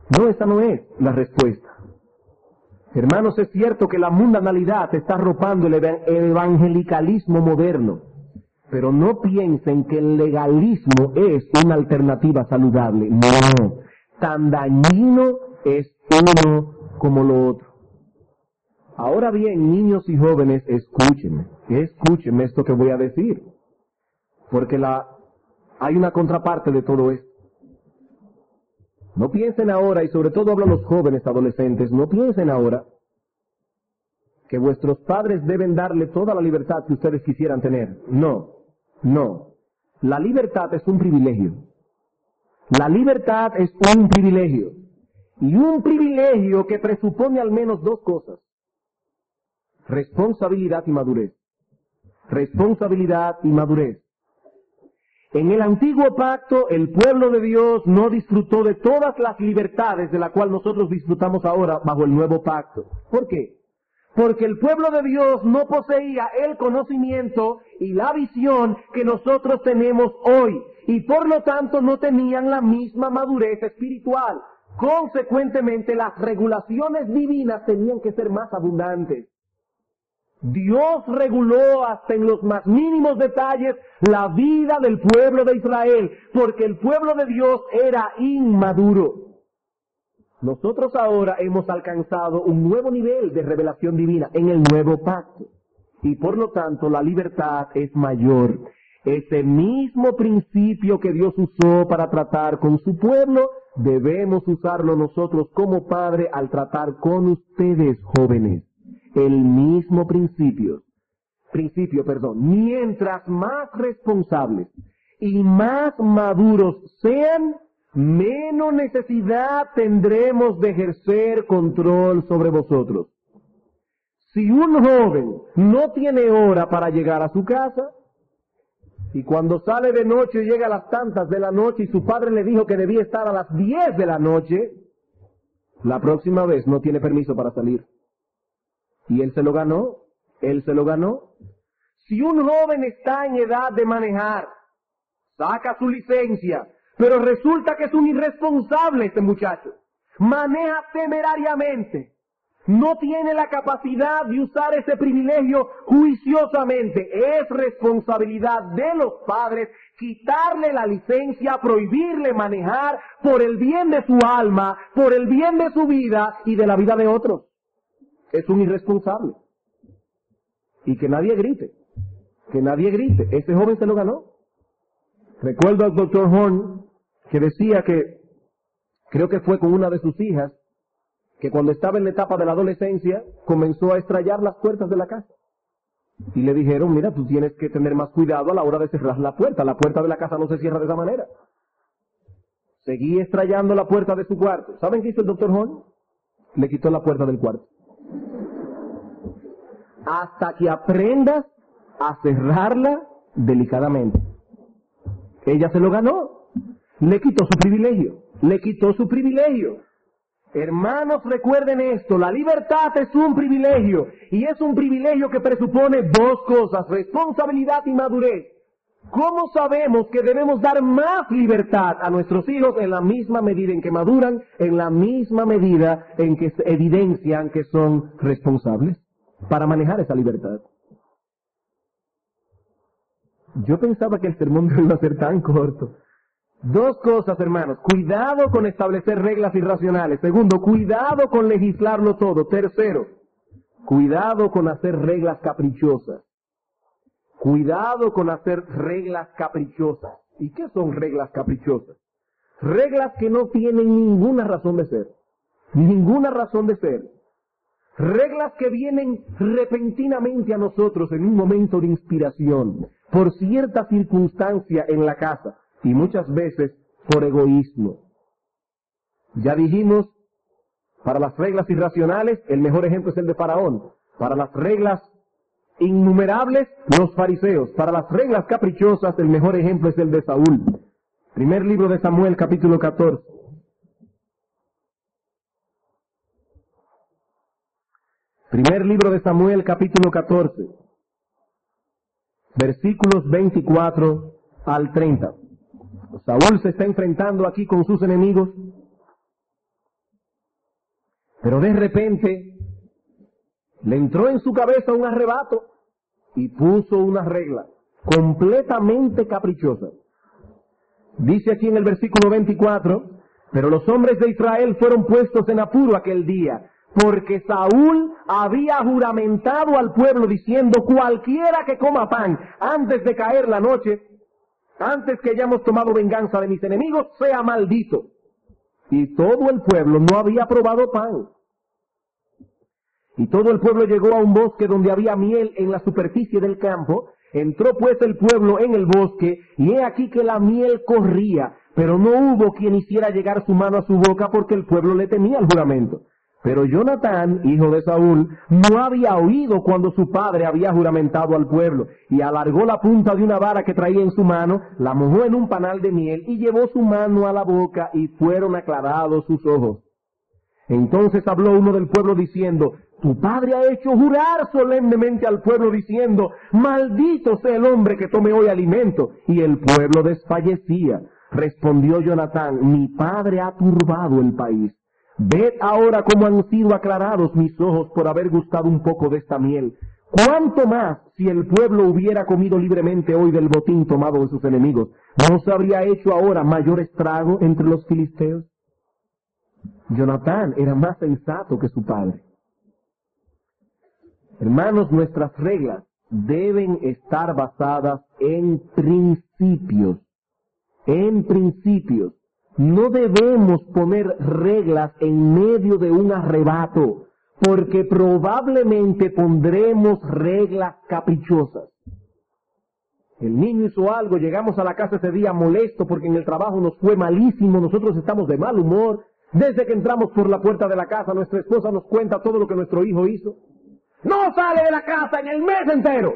No, esa no es la respuesta. Hermanos, es cierto que la mundanalidad está arropando el evangelicalismo moderno, pero no piensen que el legalismo es una alternativa saludable. No, tan dañino es uno como lo otro. Ahora bien, niños y jóvenes, escúchenme esto que voy a decir, porque hay una contraparte de todo esto. No piensen ahora, y sobre todo hablan los jóvenes adolescentes, no piensen ahora que vuestros padres deben darle toda la libertad que ustedes quisieran tener. No. La libertad es un privilegio. La libertad es un privilegio. Y un privilegio que presupone al menos dos cosas: responsabilidad y madurez. Responsabilidad y madurez. En el antiguo pacto, el pueblo de Dios no disfrutó de todas las libertades de la cual nosotros disfrutamos ahora bajo el nuevo pacto. ¿Por qué? Porque el pueblo de Dios no poseía el conocimiento y la visión que nosotros tenemos hoy, y por lo tanto no tenían la misma madurez espiritual. Consecuentemente, las regulaciones divinas tenían que ser más abundantes. Dios reguló hasta en los más mínimos detalles la vida del pueblo de Israel, porque el pueblo de Dios era inmaduro. Nosotros ahora hemos alcanzado un nuevo nivel de revelación divina en el nuevo pacto, y por lo tanto la libertad es mayor. Ese mismo principio que Dios usó para tratar con su pueblo, debemos usarlo nosotros como padre al tratar con ustedes, jóvenes. El mismo principio. Mientras más responsables y más maduros sean, menos necesidad tendremos de ejercer control sobre vosotros. Si un joven no tiene hora para llegar a su casa, y cuando sale de noche llega a las tantas de la noche y su padre le dijo que debía estar a las 10 de la noche, la próxima vez no tiene permiso para salir. Y él se lo ganó. Si un joven está en edad de manejar, saca su licencia, pero resulta que es un irresponsable este muchacho, maneja temerariamente, no tiene la capacidad de usar ese privilegio juiciosamente, es responsabilidad de los padres quitarle la licencia, prohibirle manejar por el bien de su alma, por el bien de su vida y de la vida de otros. Es un irresponsable. Y que nadie grite. Ese joven se lo ganó. Recuerdo al Dr. Horn que decía que, creo que fue con una de sus hijas, que cuando estaba en la etapa de la adolescencia, comenzó a estrellar las puertas de la casa. Y le dijeron, mira, tú tienes que tener más cuidado a la hora de cerrar la puerta de la casa no se cierra de esa manera. Seguía estrellando la puerta de su cuarto. ¿Saben qué hizo el Dr. Horn? Le quitó la puerta del cuarto. Hasta que aprendas a cerrarla delicadamente. Ella se lo ganó. Le quitó su privilegio. Hermanos, recuerden esto, la libertad es un privilegio, y es un privilegio que presupone dos cosas: responsabilidad y madurez. ¿Cómo sabemos que debemos dar más libertad a nuestros hijos? En la misma medida en que maduran, en la misma medida en que se evidencian que son responsables para manejar esa libertad. Yo pensaba que el sermón no iba a ser tan corto. Dos cosas, hermanos: cuidado con establecer reglas irracionales. Segundo, cuidado con legislarlo todo. Tercero, cuidado con hacer reglas caprichosas. ¿Y qué son reglas caprichosas? Reglas que no tienen ninguna razón de ser. Reglas que vienen repentinamente a nosotros en un momento de inspiración, por cierta circunstancia en la casa, y muchas veces por egoísmo. Ya dijimos, para las reglas irracionales, el mejor ejemplo es el de Faraón. Para las reglas innumerables, los fariseos. Para las reglas caprichosas, el mejor ejemplo es el de Saúl. Primer libro de Samuel, capítulo 14. Primer libro de Samuel, capítulo 14. Versículos 24 al 30. Saúl se está enfrentando aquí con sus enemigos. Pero de repente le entró en su cabeza un arrebato y puso una regla completamente caprichosa. Dice aquí en el versículo 24, pero los hombres de Israel fueron puestos en apuro aquel día, porque Saúl había juramentado al pueblo diciendo, cualquiera que coma pan antes de caer la noche, antes que hayamos tomado venganza de mis enemigos, sea maldito. Y todo el pueblo no había probado pan. Y todo el pueblo llegó a un bosque donde había miel en la superficie del campo. Entró pues el pueblo en el bosque, y he aquí que la miel corría, pero no hubo quien hiciera llegar su mano a su boca porque el pueblo le temía el juramento. Pero Jonatán, hijo de Saúl, no había oído cuando su padre había juramentado al pueblo, y alargó la punta de una vara que traía en su mano, la mojó en un panal de miel, y llevó su mano a la boca, y fueron aclarados sus ojos. Entonces habló uno del pueblo diciendo, tu padre ha hecho jurar solemnemente al pueblo diciendo, maldito sea el hombre que tome hoy alimento. Y el pueblo desfallecía. Respondió Jonatán, mi padre ha turbado el país. Ved ahora cómo han sido aclarados mis ojos por haber gustado un poco de esta miel. ¿Cuánto más si el pueblo hubiera comido libremente hoy del botín tomado de sus enemigos? ¿No se habría hecho ahora mayor estrago entre los filisteos? Jonatán era más sensato que su padre. Hermanos, nuestras reglas deben estar basadas en principios. En principios. No debemos poner reglas en medio de un arrebato, porque probablemente pondremos reglas caprichosas. El niño hizo algo, llegamos a la casa ese día molesto porque en el trabajo nos fue malísimo, nosotros estamos de mal humor. Desde que entramos por la puerta de la casa, nuestra esposa nos cuenta todo lo que nuestro hijo hizo. ¡No sale de la casa en el mes entero!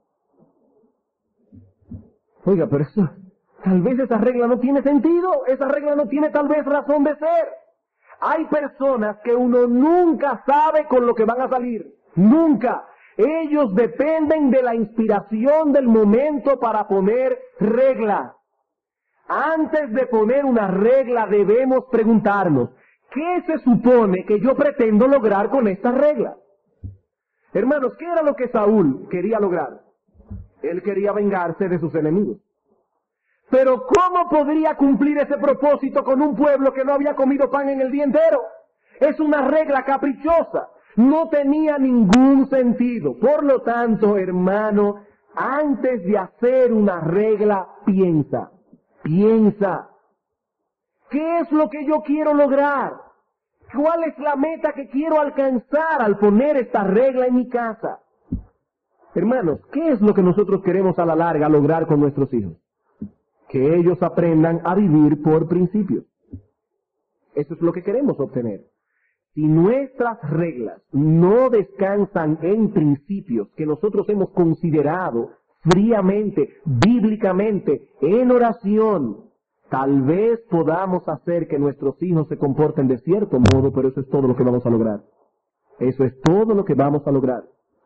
Oiga, pero eso, tal vez esa regla no tiene sentido, esa regla no tiene tal vez razón de ser. Hay personas que uno nunca sabe con lo que van a salir, nunca. Ellos dependen de la inspiración del momento para poner reglas. Antes de poner una regla debemos preguntarnos, ¿qué se supone que yo pretendo lograr con esta regla? Hermanos, ¿qué era lo que Saúl quería lograr? Él quería vengarse de sus enemigos. Pero ¿cómo podría cumplir ese propósito con un pueblo que no había comido pan en el día entero? Es una regla caprichosa. No tenía ningún sentido. Por lo tanto, hermano, antes de hacer una regla, piensa. Piensa, ¿qué es lo que yo quiero lograr? ¿Cuál es la meta que quiero alcanzar al poner esta regla en mi casa? Hermanos, ¿qué es lo que nosotros queremos a la larga lograr con nuestros hijos? Que ellos aprendan a vivir por principios. Eso es lo que queremos obtener. Si nuestras reglas no descansan en principios que nosotros hemos considerado fríamente, bíblicamente, en oración, tal vez podamos hacer que nuestros hijos se comporten de cierto modo, pero eso es todo lo que vamos a lograr. Eso es todo lo que vamos a lograr.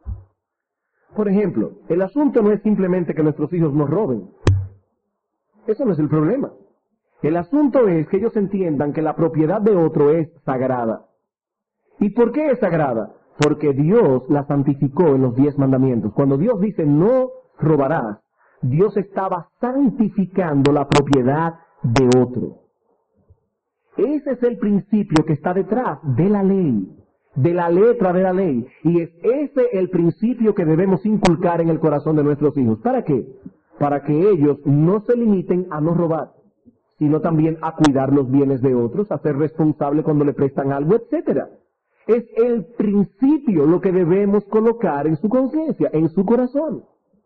Por ejemplo, el asunto no es simplemente que nuestros hijos nos roben. Eso no es el problema. El asunto es que ellos entiendan que la propiedad de otro es sagrada. ¿Y por qué es sagrada? Porque Dios la santificó en los 10 mandamientos. Cuando Dios dice no robarás, Dios estaba santificando la propiedad de otro. Ese es el principio que está detrás de la ley, de la letra de la ley. Y es ese el principio que debemos inculcar en el corazón de nuestros hijos. ¿Para qué? Para que ellos no se limiten a no robar, sino también a cuidar los bienes de otros, a ser responsable cuando le prestan algo, etcétera. Es el principio lo que debemos colocar en su conciencia, en su corazón.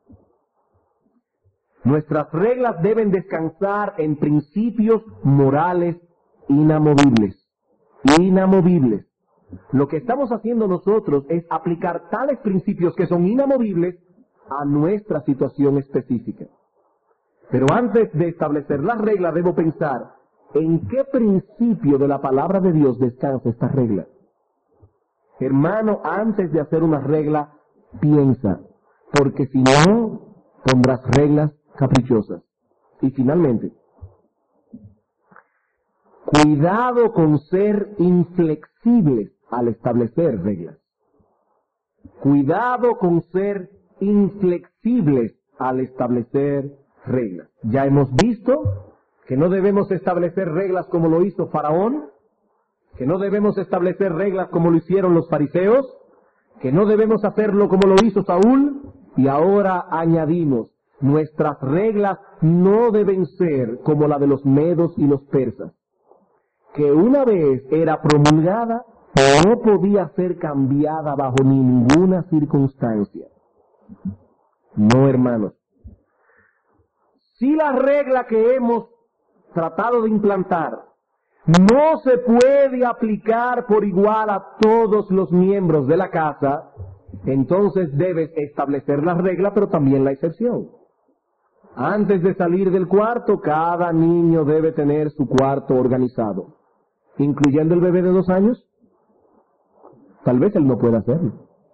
Nuestras reglas deben descansar en principios morales inamovibles. Inamovibles. Lo que estamos haciendo nosotros es aplicar tales principios que son inamovibles a nuestra situación específica. Pero antes de establecer las reglas debo pensar en qué principio de la palabra de Dios descansa esta regla. Hermano, antes de hacer una regla, piensa, porque si no, pondrás reglas caprichosas. Y finalmente, cuidado con ser inflexibles al establecer reglas. Cuidado con ser inflexibles al establecer reglas. Ya hemos visto que no debemos establecer reglas como lo hizo Faraón, que no debemos establecer reglas como lo hicieron los fariseos, que no debemos hacerlo como lo hizo Saúl, y ahora añadimos, nuestras reglas no deben ser como la de los medos y los persas, que una vez era promulgada, no podía ser cambiada bajo ninguna circunstancia. No, hermanos. Si la regla que hemos tratado de implantar no se puede aplicar por igual a todos los miembros de la casa, entonces debes establecer la regla, pero también la excepción. Antes de salir del cuarto, cada niño debe tener su cuarto organizado, incluyendo el bebé de 2 años. Tal vez él no pueda hacerlo.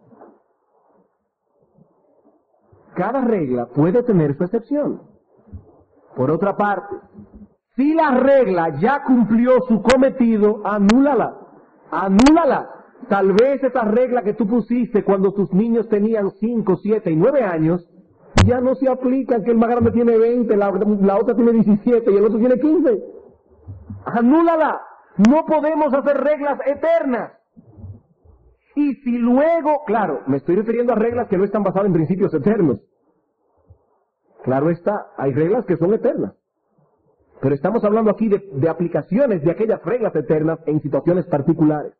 Cada regla puede tener su excepción. Por otra parte, si la regla ya cumplió su cometido, anúlala. Anúlala. Tal vez esa regla que tú pusiste cuando tus niños tenían 5, 7 y 9 años, ya no se aplica, que el más grande tiene 20, la otra tiene 17 y el otro tiene 15. Anúlala. No podemos hacer reglas eternas. Y si luego, claro, me estoy refiriendo a reglas que no están basadas en principios eternos. Claro está, hay reglas que son eternas. Pero estamos hablando aquí de aplicaciones de aquellas reglas eternas en situaciones particulares.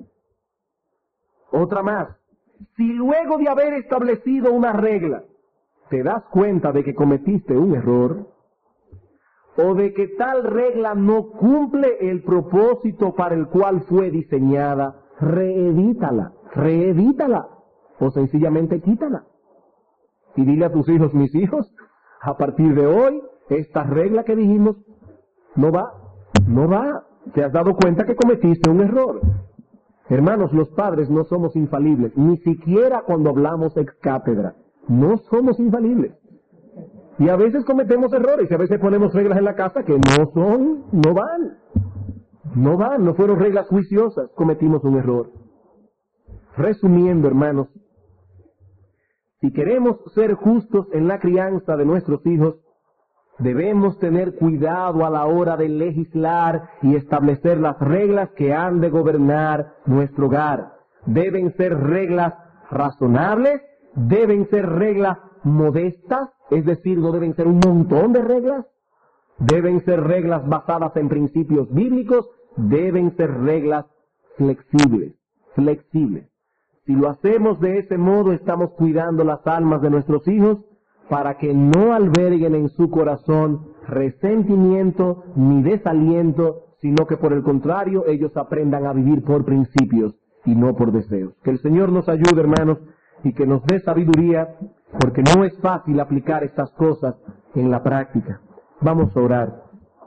Otra más. Si luego de haber establecido una regla, te das cuenta de que cometiste un error, o de que tal regla no cumple el propósito para el cual fue diseñada, reedítala, o sencillamente quítala. Y dile a tus hijos, mis hijos, a partir de hoy, esta regla que dijimos, no va. Te has dado cuenta que cometiste un error. Hermanos, los padres no somos infalibles, ni siquiera cuando hablamos ex cátedra. No somos infalibles. Y a veces cometemos errores, y a veces ponemos reglas en la casa que no van, no fueron reglas juiciosas, cometimos un error. Resumiendo, hermanos, si queremos ser justos en la crianza de nuestros hijos, debemos tener cuidado a la hora de legislar y establecer las reglas que han de gobernar nuestro hogar. Deben ser reglas razonables, deben ser reglas modestas, es decir, no deben ser un montón de reglas, deben ser reglas basadas en principios bíblicos, deben ser reglas flexibles. Si lo hacemos de ese modo, estamos cuidando las almas de nuestros hijos para que no alberguen en su corazón resentimiento ni desaliento, sino que por el contrario ellos aprendan a vivir por principios y no por deseos. Que el Señor nos ayude, hermanos, y que nos dé sabiduría, porque no es fácil aplicar estas cosas en la práctica. Vamos a orar.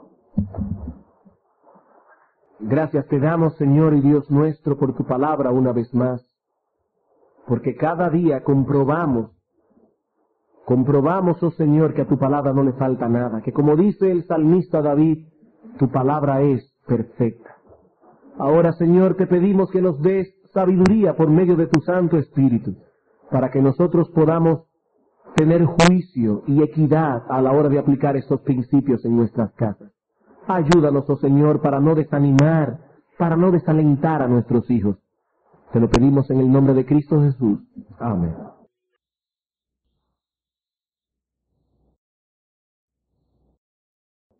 Gracias te damos, Señor y Dios nuestro, por tu palabra una vez más, porque cada día comprobamos, oh Señor, que a tu palabra no le falta nada, que como dice el salmista David, tu palabra es perfecta. Ahora, Señor, te pedimos que nos des sabiduría por medio de tu Santo Espíritu, para que nosotros podamos tener juicio y equidad a la hora de aplicar estos principios en nuestras casas. Ayúdanos, oh Señor, para no desanimar, para no desalentar a nuestros hijos. Te lo pedimos en el nombre de Cristo Jesús. Amén.